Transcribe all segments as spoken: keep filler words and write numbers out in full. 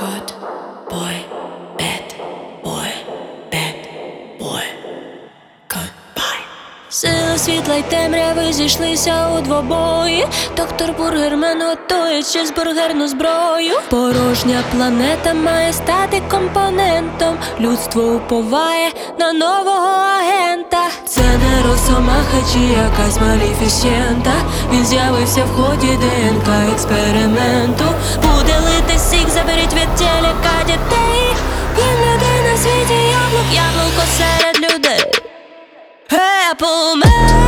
Good boy, bad boy, bad boy, goodbye. Сила світла й темряви зійшлися у двобої. Доктор Бургермен готує чизбургерну зброю. Порожня планета має стати компонентом. Людство уповає на нового агента. Це не росомаха чи якась маліфісєнта. Він з'явився в ході ДНК експерименту. Буде лити сік, заберіть від телека дітей. Він людей на світі яблук, яблуко серед людей. Apple Man,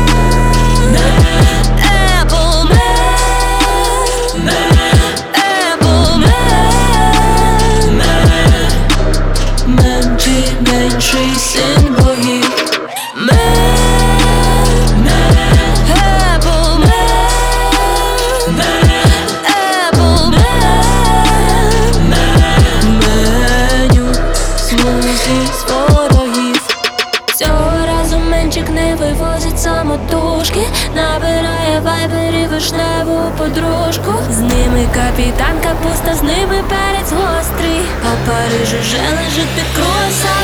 Apple Man, Apple Man, менший, менший син богів. Apple Man, Apple Man, меню смузі з ворогів. Цього разу менчик не вивозить самотужки, набирає вайбері вишневу подружку. З ними капітан Капуста, з ними перець гострий, а Париж уже лежить під круасаном.